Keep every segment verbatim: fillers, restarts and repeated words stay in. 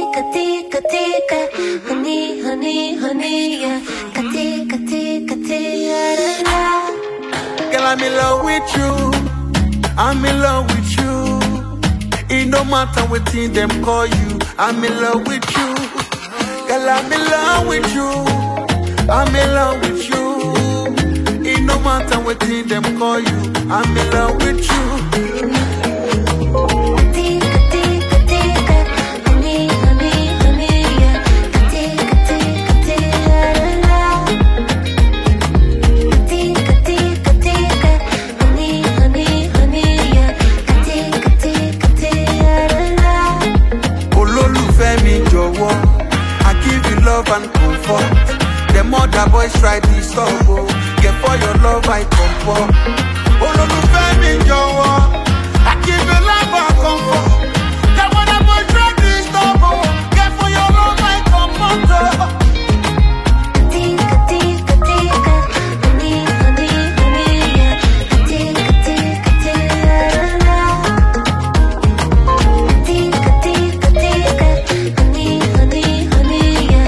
katika, tika, honey, honey, honey, yeah. Katika, tika, tika, girl, I'm in love with you. I'm in love with you. It no matter what thing them call you. I'm in love with you. Girl, I'm in love with you. I'm in love with you. It no matter what thing them call you. I'm in love with you. And comfort. The mother boys try to stop. Oh, get for your love I come for. Oh, no, no, baby, Joe. I give you love and comfort. The mother boys try to stop. Oh, get for your love I come for. tika, tika, tika, honey, honey, honey, yeah. Tika, tika, tika, tika, tika, tika, honey, honey, honey, yeah.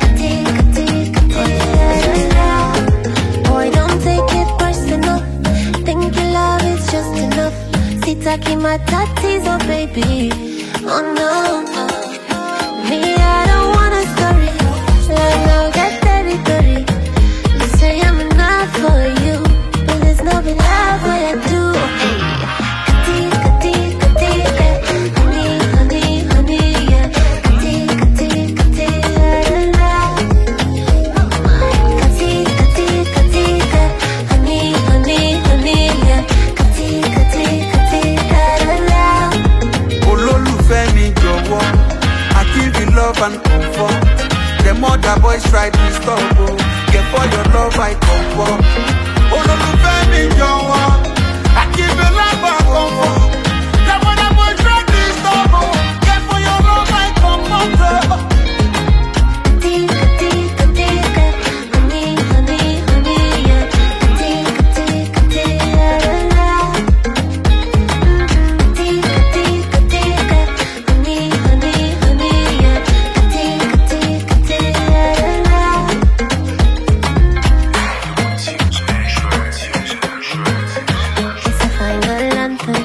Taking my tattoos, oh baby, oh no, me I don't want a story, like no get territory. You say I'm enough for you, but there's no big love what I do. Katika, tika, tika, honey, honey, honey, yeah. Katika, tika, tika, katika, tika, tika, honey, honey, honey, yeah. Katika, tika. I give you love and comfort. The mother boys try to stop. Oh, get for your love I come for. Oh, no, no, baby, Joe. I give you love and comfort. The mother boys try to stop. Oh, get for your love I come for. Tika, tika, tika, honey, honey, honey, yeah. Tika, tika, tika, tika, tika, tika, honey, honey, honey, yeah. Tika, tika, tika. It's a final anthem.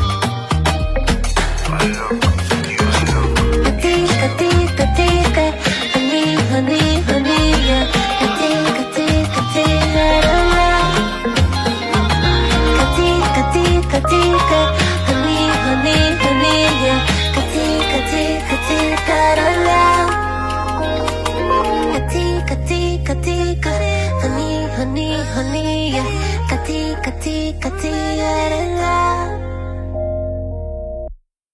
Tika, tika, tika, honey, honey, honey, yeah. Tika, tika, tika, katika, tika, tika, honey, honey, honey, yeah. Katika, tika, tika, katika, tika, tika, honey, honey, honey, yeah. Katika, tika, tika.